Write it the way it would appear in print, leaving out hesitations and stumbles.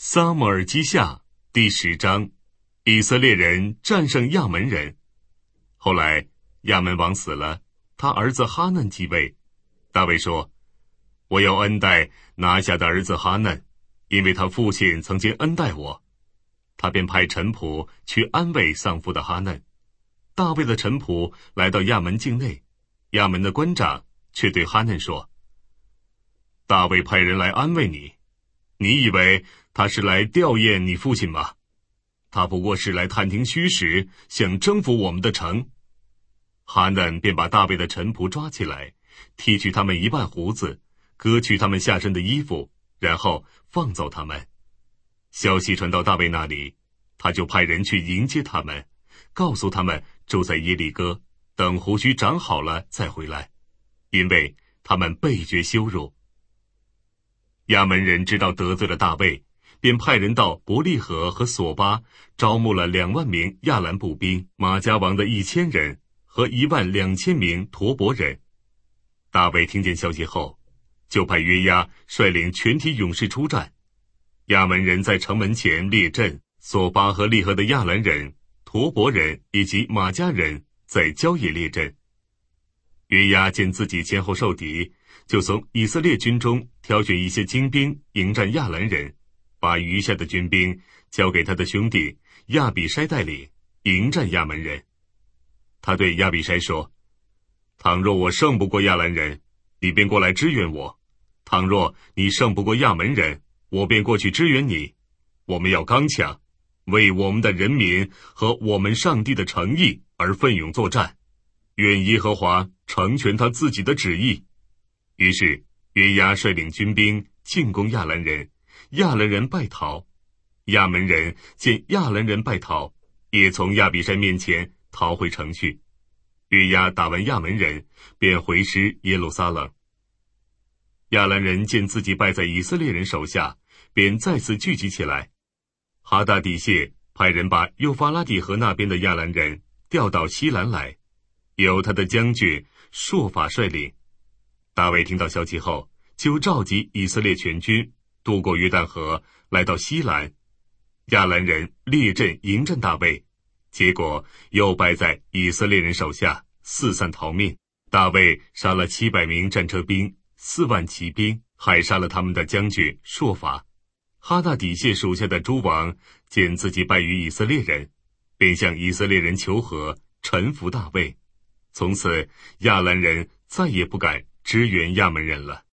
撒母耳记下第10章，以色列人战胜亚门人。后来亚门王死了，他儿子哈嫩继位。大卫说：我要恩待拿辖的儿子哈嫩，因为他父亲曾经恩待我。他便派臣仆去安慰丧夫的哈嫩。大卫的臣仆来到亚门境内，亚门的官长却对哈嫩说：大卫派人来安慰你，你以为他是来吊唁你父亲吗？他不过是来探听虚实，想征服我们的城。哈嫩便把大卫的臣仆抓起来，剃去他们一半胡子，割去他们下身的衣服，然后放走他们。消息传到大卫那里，他就派人去迎接他们，告诉他们住在耶利哥，等胡须长好了再回来，因为他们倍觉羞辱。亚门人知道得罪了大卫，便派人到伯利河和索巴，招募了2万名亚兰步兵，马加王的1000人和12000名陀伯人。大卫听见消息后，就派约押率领全体勇士出战。亚门人在城门前列阵，索巴和利河的亚兰人、陀伯人以及马加人在郊野列阵。约押见自己前后受敌，就从以色列军中挑选一些精兵迎战亚兰人，把余下的军兵交给他的兄弟亚比筛带领，迎战亚门人。他对亚比筛说：倘若我胜不过亚兰人，你便过来支援我；倘若你胜不过亚门人，我便过去支援你。我们要刚强，为我们的人民和我们上帝的诚意而奋勇作战，愿耶和华成全他自己的旨意。于是约押率领军兵进攻亚兰人，亚兰人败逃。亚门人见亚兰人败逃，也从亚比筛面前逃回城去。约押打完亚门人，便回师耶路撒冷。亚兰人见自己败在以色列人手下，便再次聚集起来。哈大底谢派人把幼发拉底河那边的亚兰人调到西兰来，由他的将军朔法率领。大卫听到消息后，就召集以色列全军，渡过约旦河，来到西兰。亚兰人列阵迎战大卫，结果又败在以色列人手下，四散逃命。大卫杀了700名战车兵，4万骑兵，还杀了他们的将军朔法。哈大底谢属下的诸王见自己败于以色列人，便向以色列人求和，臣服大卫。从此亚兰人再也不敢支援亚门人了。